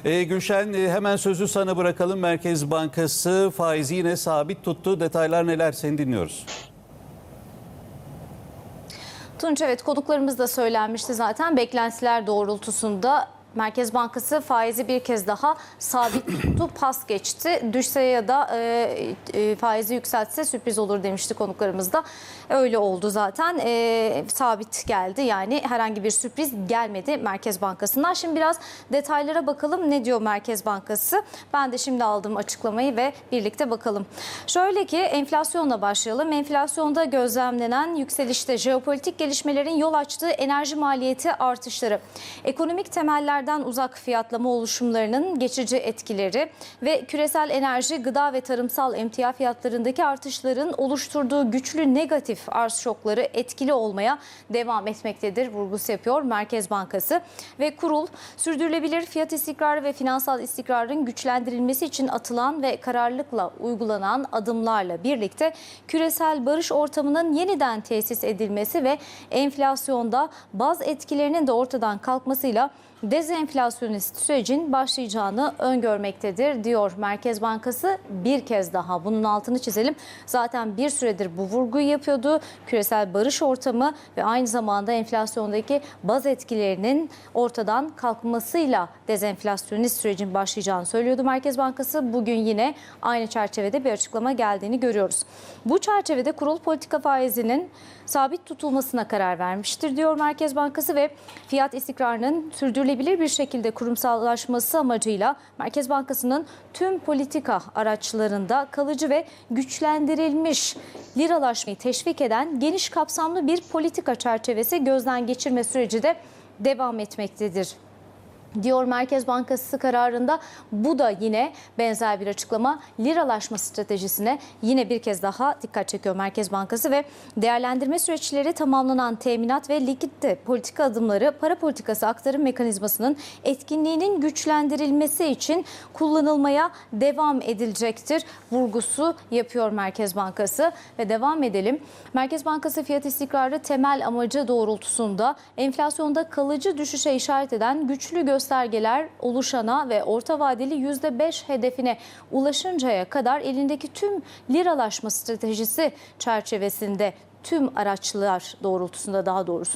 Gülşen, hemen sözü sana bırakalım. Merkez Bankası faizi yine sabit tuttu. Detaylar neler? Seni dinliyoruz. Tunç, evet, konuklarımız da söylenmişti zaten. Beklentiler doğrultusunda Merkez Bankası faizi bir kez daha sabit tuttu, pas geçti. Düşse ya da faizi yükseltse sürpriz olur demişti konuklarımız da. Öyle oldu zaten. Sabit geldi, yani herhangi bir sürpriz gelmedi Merkez Bankası'ndan. Şimdi biraz detaylara bakalım. Ne diyor Merkez Bankası? Ben de şimdi aldım açıklamayı ve birlikte bakalım. Şöyle ki, enflasyonla başlayalım. Enflasyonda gözlemlenen yükselişte jeopolitik gelişmelerin yol açtığı enerji maliyeti artışları, ekonomik temeller uzak fiyatlama oluşumlarının geçici etkileri ve küresel enerji, gıda ve tarımsal emtia fiyatlarındaki artışların oluşturduğu güçlü negatif arz şokları etkili olmaya devam etmektedir vurgusu yapıyor Merkez Bankası. Ve kurul, sürdürülebilir fiyat istikrarı ve finansal istikrarın güçlendirilmesi için atılan ve kararlılıkla uygulanan adımlarla birlikte küresel barış ortamının yeniden tesis edilmesi ve enflasyonda baz etkilerinin de ortadan kalkmasıyla dezenflasyonist sürecin başlayacağını öngörmektedir diyor Merkez Bankası. Bir kez daha bunun altını çizelim. Zaten bir süredir bu vurguyu yapıyordu. Küresel barış ortamı ve aynı zamanda enflasyondaki baz etkilerinin ortadan kalkmasıyla dezenflasyonist sürecin başlayacağını söylüyordu Merkez Bankası. Bugün yine aynı çerçevede bir açıklama geldiğini görüyoruz. Bu çerçevede kurul politika faizinin sabit tutulmasına karar vermiştir diyor Merkez Bankası ve fiyat istikrarının sürdürülebilir bir şekilde kurumsallaşması amacıyla Merkez Bankası'nın tüm politika araçlarında kalıcı ve güçlendirilmiş liralaşmayı teşvik eden geniş kapsamlı bir politika çerçevesi gözden geçirme süreci de devam etmektedir diyor Merkez Bankası kararında. Bu da yine benzer bir açıklama. Liralaşma stratejisine yine bir kez daha dikkat çekiyor Merkez Bankası ve değerlendirme süreçleri tamamlanan teminat ve likitte politika adımları para politikası aktarım mekanizmasının etkinliğinin güçlendirilmesi için kullanılmaya devam edilecektir vurgusu yapıyor Merkez Bankası. Ve devam edelim. Merkez Bankası fiyat istikrarı temel amacı doğrultusunda enflasyonda kalıcı düşüşe işaret eden güçlü göstergeler oluşana ve orta vadeli %5 hedefine ulaşıncaya kadar elindeki tüm liralaşma stratejisi çerçevesinde tüm araçlar doğrultusunda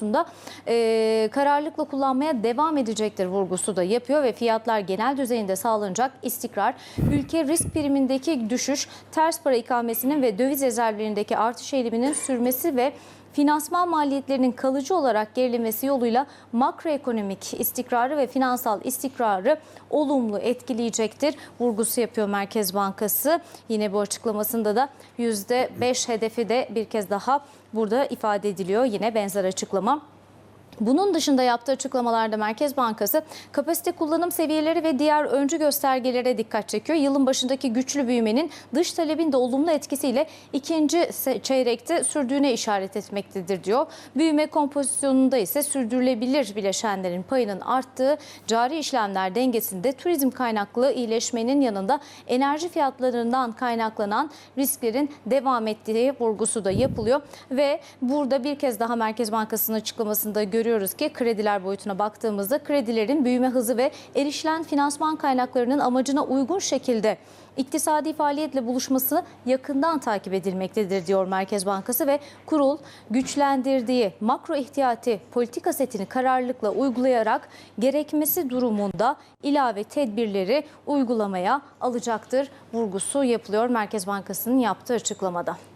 kararlılıkla kullanmaya devam edecektir vurgusu da yapıyor ve fiyatlar genel düzeyinde sağlanacak istikrar, ülke risk primindeki düşüş, ters para ikamesinin ve döviz rezervlerindeki artış eğiliminin sürmesi ve finansman maliyetlerinin kalıcı olarak gerilemesi yoluyla makroekonomik istikrarı ve finansal istikrarı olumlu etkileyecektir vurgusu yapıyor Merkez Bankası. Yine bu açıklamasında da %5 hedefi de bir kez daha burada ifade ediliyor. Yine benzer açıklama. Bunun dışında yaptığı açıklamalarda Merkez Bankası kapasite kullanım seviyeleri ve diğer öncü göstergelere dikkat çekiyor. Yılın başındaki güçlü büyümenin dış talebin de olumlu etkisiyle ikinci çeyrekte sürdüğüne işaret etmektedir diyor. Büyüme kompozisyonunda ise sürdürülebilir bileşenlerin payının arttığı, cari işlemler dengesinde turizm kaynaklı iyileşmenin yanında enerji fiyatlarından kaynaklanan risklerin devam ettiği vurgusu da yapılıyor. Ve burada bir kez daha Merkez Bankası'nın açıklamasında görüyoruz ki krediler boyutuna baktığımızda kredilerin büyüme hızı ve erişilen finansman kaynaklarının amacına uygun şekilde iktisadi faaliyetle buluşması yakından takip edilmektedir diyor Merkez Bankası ve kurul güçlendirdiği makro ihtiyati politika setini kararlılıkla uygulayarak gerekmesi durumunda ilave tedbirleri uygulamaya alacaktır vurgusu yapılıyor Merkez Bankası'nın yaptığı açıklamada.